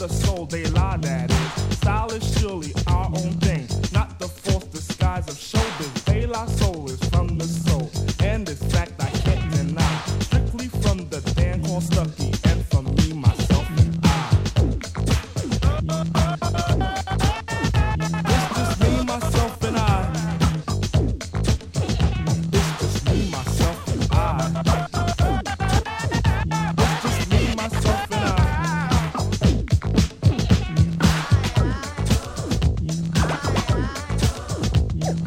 the soul, they lie that is. Style is surely our own thing, not the false disguise of showbiz. De La Soul is